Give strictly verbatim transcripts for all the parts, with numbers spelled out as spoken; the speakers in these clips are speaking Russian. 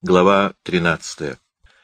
Глава тринадцатая.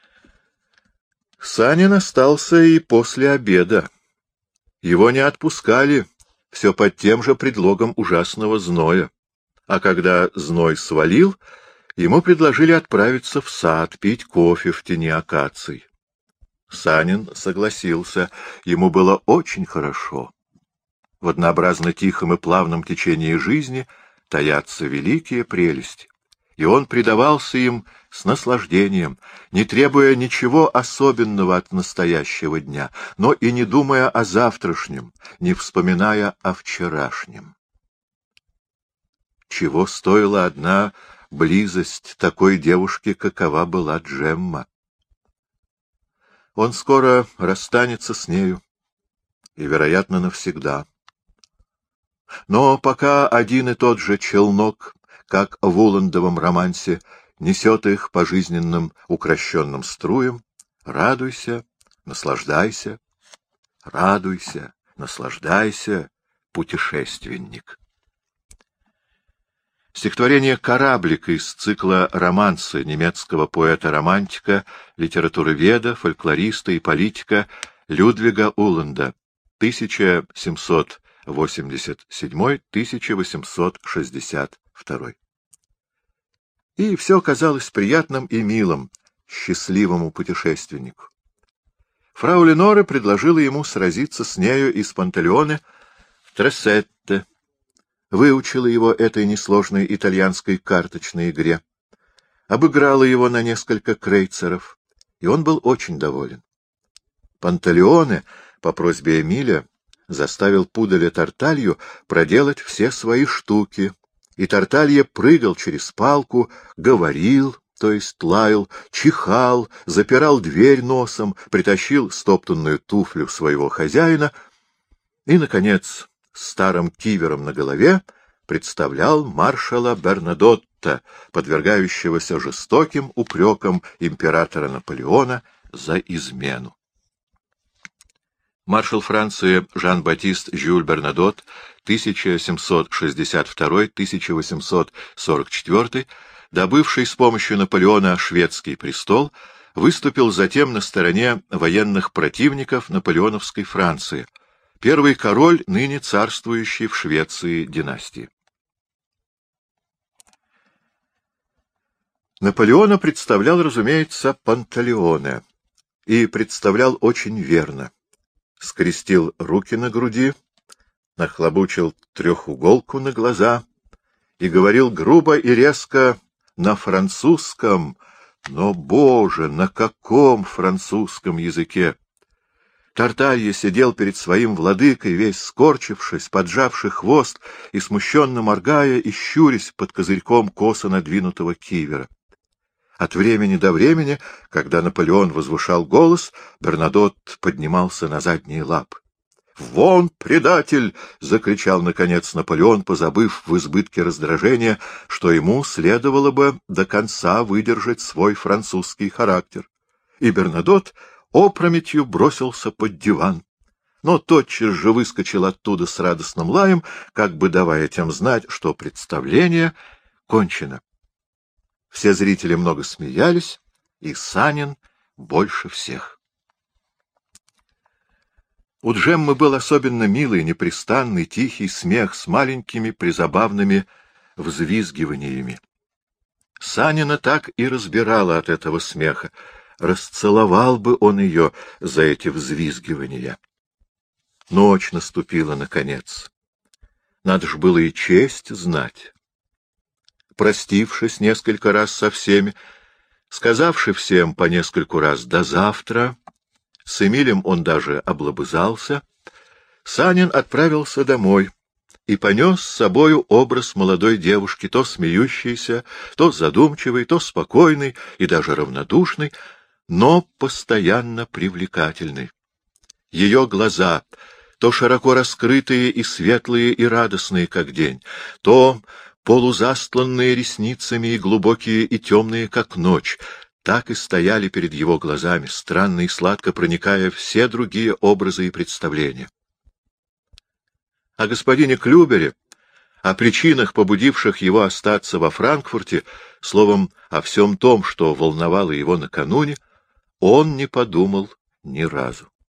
Санин остался и после обеда. Его не отпускали, все под тем же предлогом ужасного зноя. А когда зной свалил, ему предложили отправиться в сад, пить кофе в тени акаций. Санин согласился, ему было очень хорошо. В однообразно тихом и плавном течении жизни таятся великие прелести, и он предавался им с наслаждением, не требуя ничего особенного от настоящего дня, но и не думая о завтрашнем, не вспоминая о вчерашнем. Чего стоила одна близость такой девушки, какова была Джемма? Он скоро расстанется с нею, и, вероятно, навсегда. Но пока один и тот же челнок, как в Уландовом романсе, несет их по жизненным укрощенным струям, радуйся, наслаждайся, радуйся, наслаждайся, путешественник. Стихотворение «Кораблик» из цикла романсы немецкого поэта-романтика, литературоведа, фольклориста и политика Людвига Уланда, тысяча семьсот восемьдесят седьмой — тысяча восемьсот шестьдесят второй. И все казалось приятным и милым счастливому путешественнику. Фрау Леноре предложила ему сразиться с нею из Панталеоне в Трессетте, выучила его этой несложной итальянской карточной игре, обыграла его на несколько крейцеров, и он был очень доволен. Панталеоне, по просьбе Эмиля, заставил пуделя Тарталью проделать все свои штуки, и Тарталья прыгал через палку, говорил, то есть лаял, чихал, запирал дверь носом, притащил стоптанную туфлю своего хозяина и, наконец, с старым кивером на голове представлял маршала Бернадотта, подвергающегося жестоким упрекам императора Наполеона за измену. Маршал Франции Жан-Батист Жюль Бернадотт, тысяча семьсот шестьдесят второй — тысяча восемьсот сорок четвёртый, добывший с помощью Наполеона шведский престол, выступил затем на стороне военных противников наполеоновской Франции, первый король, ныне царствующий в Швеции династии. Наполеона представлял, разумеется, Панталеоне, и представлял очень верно. Скрестил руки на груди, нахлобучил трехуголку на глаза и говорил грубо и резко на французском, но, боже, на каком французском языке! Тарталья сидел перед своим владыкой, весь скорчившись, поджавший хвост и смущенно моргая и щурясь под козырьком косо надвинутого кивера. От времени до времени, когда Наполеон возвышал голос, Бернадотт поднимался на задние лапы. «Вон, предатель!» — закричал, наконец, Наполеон, позабыв в избытке раздражения, что ему следовало бы до конца выдержать свой французский характер. И Бернадотт опрометью бросился под диван, но тотчас же выскочил оттуда с радостным лаем, как бы давая тем знать, что представление кончено. Все зрители много смеялись, и Санин больше всех. У Джеммы был особенно милый, непрестанный, тихий смех с маленькими призабавными взвизгиваниями. Санина так и разбирала от этого смеха. Расцеловал бы он ее за эти взвизгивания. Ночь наступила наконец. Надо ж было и честь знать. Простившись несколько раз со всеми, сказавши всем по нескольку раз «до завтра», с Эмилем он даже облобызался, Санин отправился домой и понес с собою образ молодой девушки, то смеющейся, то задумчивой, то спокойной и даже равнодушной, но постоянно привлекательной. Ее глаза, то широко раскрытые и светлые и радостные, как день, то полузастланные ресницами и глубокие и темные, как ночь, так и стояли перед его глазами, странно и сладко проникая все другие образы и представления. О господине Клюбере, о причинах, побудивших его остаться во Франкфурте, словом, о всем том, что волновало его накануне, он не подумал ни разу.